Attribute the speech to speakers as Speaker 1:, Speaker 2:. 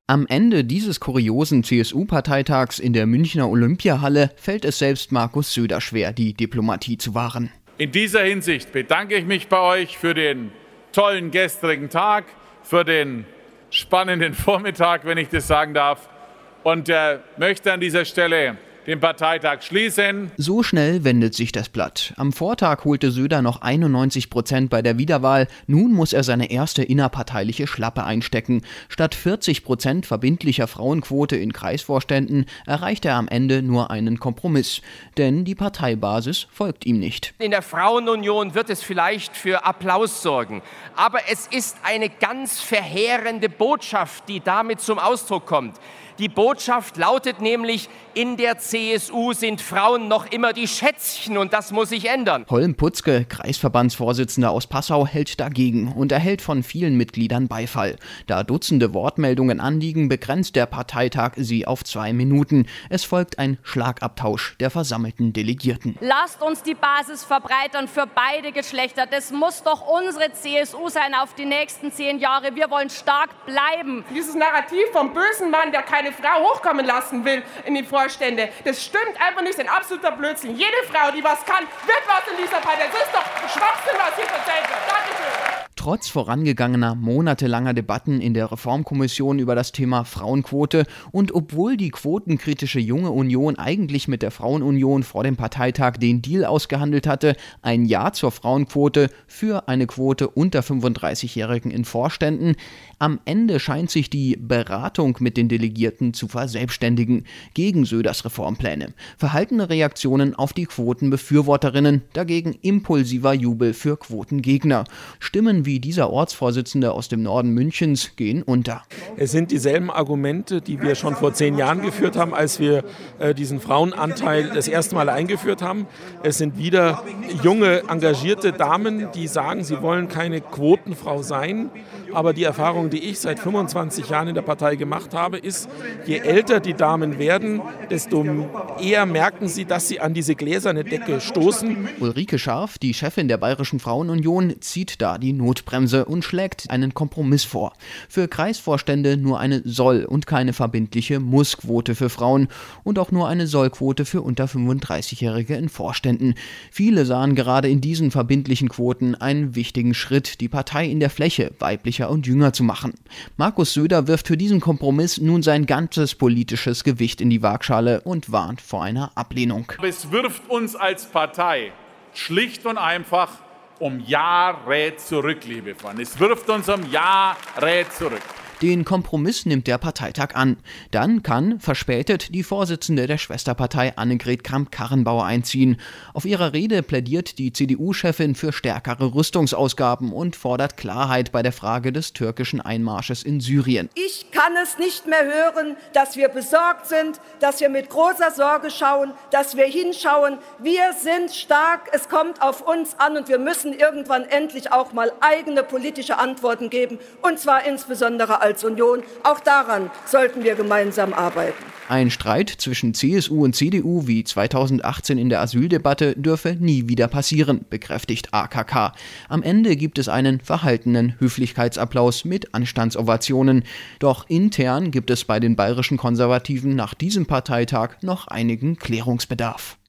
Speaker 1: Am Ende dieses kuriosen CSU-Parteitags in der Münchner Olympiahalle fällt es selbst Markus Söder schwer, die Diplomatie zu wahren.
Speaker 2: In dieser Hinsicht bedanke ich mich bei euch für den tollen gestrigen Tag, für den spannenden Vormittag, wenn ich das sagen darf, und möchte an dieser Stelle den Parteitag schließen.
Speaker 1: So schnell wendet sich das Blatt. Am Vortag holte Söder noch 91% bei der Wiederwahl. Nun muss er seine erste innerparteiliche Schlappe einstecken. Statt 40% verbindlicher Frauenquote in Kreisvorständen erreicht er am Ende nur einen Kompromiss. Denn die Parteibasis folgt ihm nicht.
Speaker 3: In der Frauenunion wird es vielleicht für Applaus sorgen. Aber es ist eine ganz verheerende Botschaft, die damit zum Ausdruck kommt. Die Botschaft lautet nämlich, in der CSU sind Frauen noch immer die Schätzchen und das muss sich ändern.
Speaker 1: Holm Putzke, Kreisverbandsvorsitzender aus Passau, hält dagegen und erhält von vielen Mitgliedern Beifall. Da Dutzende Wortmeldungen anliegen, begrenzt der Parteitag sie auf 2 Minuten. Es folgt ein Schlagabtausch der versammelten Delegierten.
Speaker 4: Lasst uns die Basis verbreitern für beide Geschlechter. Das muss doch unsere CSU sein auf die nächsten 10 Jahre. Wir wollen stark bleiben.
Speaker 5: Dieses Narrativ vom bösen Mann, der keine Frau hochkommen lassen will in die Vorstände, das stimmt einfach nicht, das ist ein absoluter Blödsinn. Jede Frau, die was kann, wird was in dieser Partei. Das ist doch Schwachsinn, was hier erzählt wird. Dankeschön.
Speaker 1: Trotz vorangegangener, monatelanger Debatten in der Reformkommission über das Thema Frauenquote und obwohl die quotenkritische Junge Union eigentlich mit der Frauenunion vor dem Parteitag den Deal ausgehandelt hatte, ein Ja zur Frauenquote für eine Quote unter 35-Jährigen in Vorständen, am Ende scheint sich die Beratung mit den Delegierten zu verselbstständigen gegen Söders Reformpläne. Verhaltene Reaktionen auf die Quotenbefürworterinnen, dagegen impulsiver Jubel für Quotengegner. Stimmen wie dieser Ortsvorsitzende aus dem Norden Münchens gehen unter.
Speaker 6: Es sind dieselben Argumente, die wir schon vor 10 Jahren geführt haben, als wir diesen Frauenanteil das erste Mal eingeführt haben. Es sind wieder junge, engagierte Damen, die sagen, sie wollen keine Quotenfrau sein. Aber die Erfahrung, die ich seit 25 Jahren in der Partei gemacht habe, ist, je älter die Damen werden, desto eher merken sie, dass sie an diese gläserne Decke stoßen.
Speaker 1: Ulrike Scharf, die Chefin der Bayerischen Frauenunion, zieht da die Notbremse und schlägt einen Kompromiss vor. Für Kreisvorstände nur eine Soll- und keine verbindliche Muss-Quote für Frauen und auch nur eine Soll-Quote für unter 35-Jährige in Vorständen. Viele sahen gerade in diesen verbindlichen Quoten einen wichtigen Schritt, die Partei in der Fläche weiblicher und jünger zu machen. Markus Söder wirft für diesen Kompromiss nun sein ganzes politisches Gewicht in die Waagschale und warnt vor einer Ablehnung.
Speaker 2: Es wirft uns als Partei schlicht und einfach um Jahre zurück, liebe Freunde. Es wirft uns um Jahre zurück.
Speaker 1: Den Kompromiss nimmt der Parteitag an. Dann kann, verspätet, die Vorsitzende der Schwesterpartei Annegret Kramp-Karrenbauer einziehen. Auf ihrer Rede plädiert die CDU-Chefin für stärkere Rüstungsausgaben und fordert Klarheit bei der Frage des türkischen Einmarsches in Syrien.
Speaker 7: Ich kann es nicht mehr hören, dass wir besorgt sind, dass wir mit großer Sorge schauen, dass wir hinschauen. Wir sind stark, es kommt auf uns an und wir müssen irgendwann endlich auch mal eigene politische Antworten geben, und zwar insbesondere als Union. Auch daran sollten wir gemeinsam arbeiten.
Speaker 1: Ein Streit zwischen CSU und CDU wie 2018 in der Asyldebatte dürfe nie wieder passieren, bekräftigt AKK. Am Ende gibt es einen verhaltenen Höflichkeitsapplaus mit Anstandsovationen. Doch intern gibt es bei den bayerischen Konservativen nach diesem Parteitag noch einigen Klärungsbedarf.